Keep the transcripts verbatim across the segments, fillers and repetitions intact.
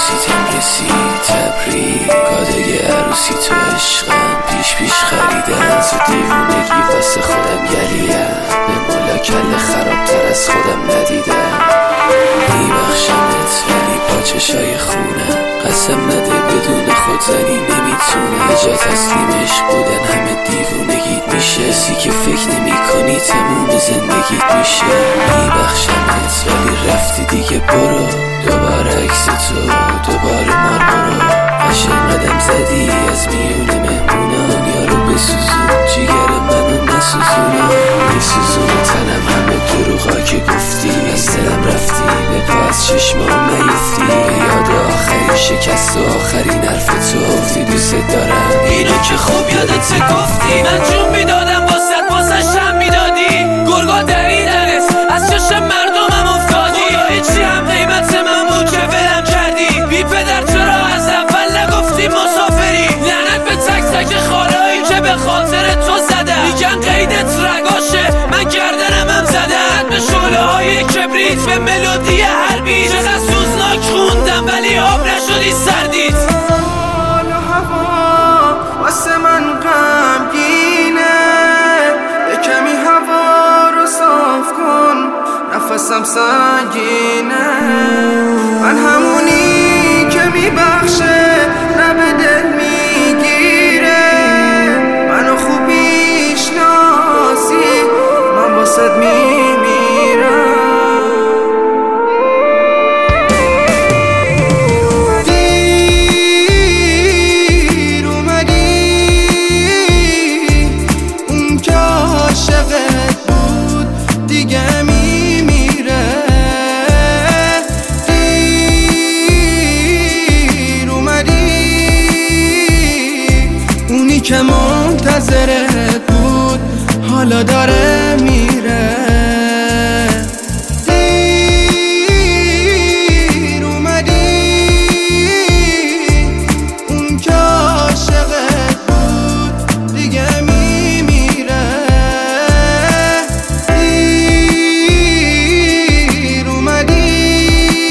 عروسیتم رسید تبریک، کادوی عروسی تو عشقم پیش پیش خریدم، تو دیوونگی واسه خودم گلیم، به مولا کل خرابتر از خودم ندیدم. میبخشمت ولی با چشای خونم، قسم نده بدون خود زنی نمیتونه، جا تسلیم عشق بودن همه دیوونگیت میشه، سی که فکر نمی کنی تموم زندگیت میشه. میبخشمت ولی رفتی دیگه برو، دوباره عکس تو دوباره مار برو، قشنگ قدم زدی از میون مهمونا، دنیا رو بسوزون جیگر منو نسوزونا، میسوزون تنم همه دروغا که گفتی، از دلم رفتی به پا از چشمام نیفتی، به یاد آخرین شکست و آخرین حرف تو گفتی دوست دارم، اینو که خوب یادت گفتی، من جون میدادم واسه واسه شم میدادی، گرگا دریدنت از چشم مردمم افتادی، هیچی هم قیمت من بود که ولم کردی، بی پدر چرا از اول نگفتی مسافری، لعنت به تک تک خالایی که به خاطر تو زدم، میگن قیدت رگاشه من گردنم هم زدن، به شعله های کبریت به ملودی هر بیت، چقدر سوزناک خوندم ولی آب نشدی سردیت. حال و هوا واسه من غمگینه، یه کمی هوا رو صاف کن نفسم سنگینه، من همونی که میبخشه نه به دل میگیره، منو خوب میشناسی من واسد میمیرم. دیر اومدی اون که عاشقت بود دیگه میمیره، دیر اومدی اونی که منتظرت بود حالا داره میره، دیر اومدی اون که عاشقت بود دیگه میمیره، دیر اومدی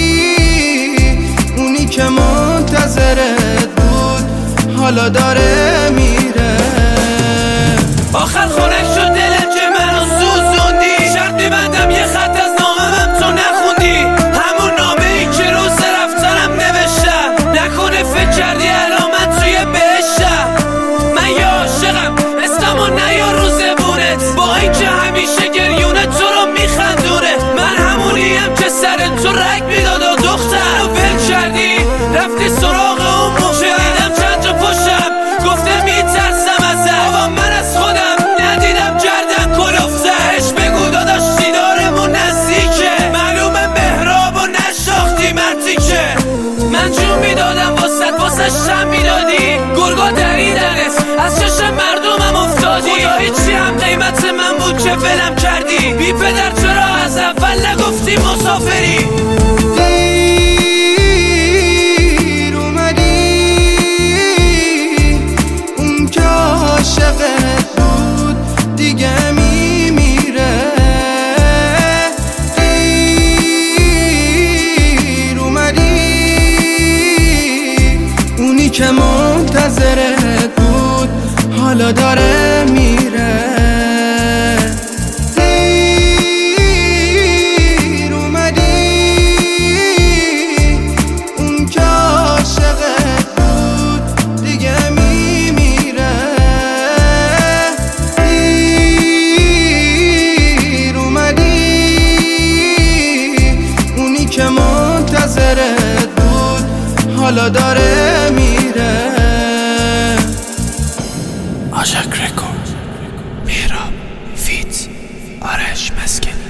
اونی که منتظرت بود حالا داره میره. آخر خونک شد دلم که منو سوزوندی، شرط میبندم یه خط از نامم تو نخوندی، همون نامه ای که روز رفتنم نوشتم، نکنه فکر کردی الان من توی بهشتم، من یه عاشقم اسمم و نیا رو زبونت، با اینکه همیشه گریونه تو رو میخندونه، من همونیم که سر تو رگ میداد و دختر رو ول کردی رفتی سراغ اون موشه، دیدم چند جا پشتم گفته میترسم ازت، بابا من از خودم ندیدم گردن کلفته، اش بگو داداش دیدارمون نزدیکه، معلومه مهراب و نشاختی مرتیکه، من جون میدادم واسه واسه شم میدادی، گرگا دریدنت از چشم مردمم افتادی، خدا هیچی هم قیمت من بود که ولم کردی، بی پدر چرا از اول نگفتی مسافری. دیر اومدی اون که عاشقت بود دیگه میمیره، دیر اومدی اونی که منتظرت بود حالا داره میره، دیر اومدی اون که عاشقت بود دیگه میمیره، دیر اومدی اونی که منتظرت بود حالا داره میره. آژاک رکورد، میراب فیت، آرش مسکن.